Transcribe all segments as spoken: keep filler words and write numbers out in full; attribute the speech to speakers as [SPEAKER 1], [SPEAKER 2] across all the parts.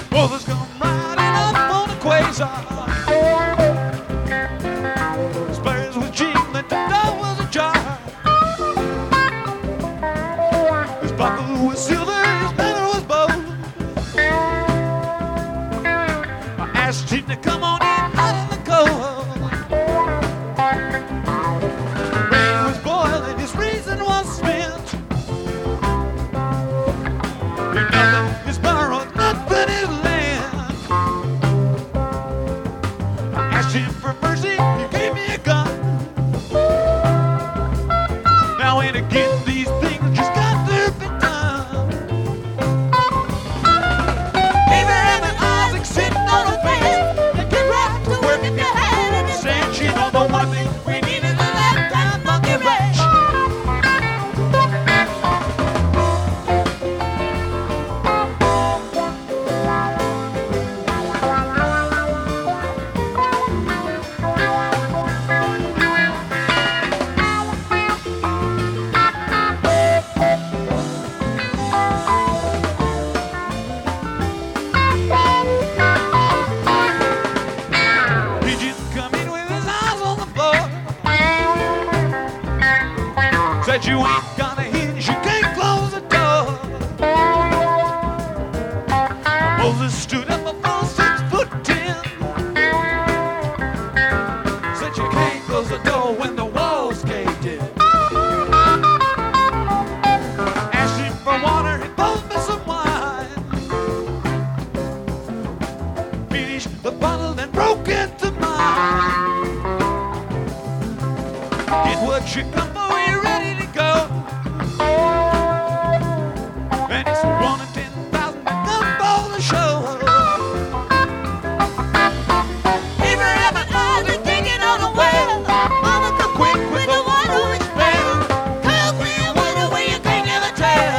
[SPEAKER 1] Others come riding up on the quasar. Spurs was cheap, but the door was ajar. His buckle was silver, his leather was bold. I asked him to come on in out of the cold. Rain was boiling, his reason was spent. He nothing is borrowed, nothing is lent. I asked him for mercy, he gave me a gun. Now and again, these things just got to be done. Abraham and Isaac sitting on a fence. They get right to work in their hand and saying, you know the one thing we need is a lifetime monkey wrench. Said you ain't got a hinge, you can't close the door. Moses stood up a full six foot ten. Said you can't close the door when the walls caved in. Asked him for water, he poured me some wine. Finished the bottle, then broke into mine. Get what you come for, you ready to go. And it's one in ten thousand to come for the show. Abraham and Isaac digging on a well. Mama come quick with the one who is well. Cook me a winter where you can't never tell.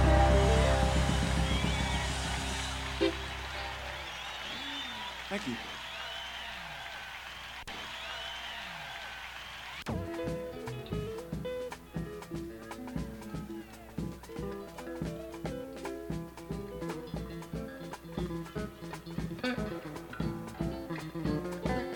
[SPEAKER 2] Thank you.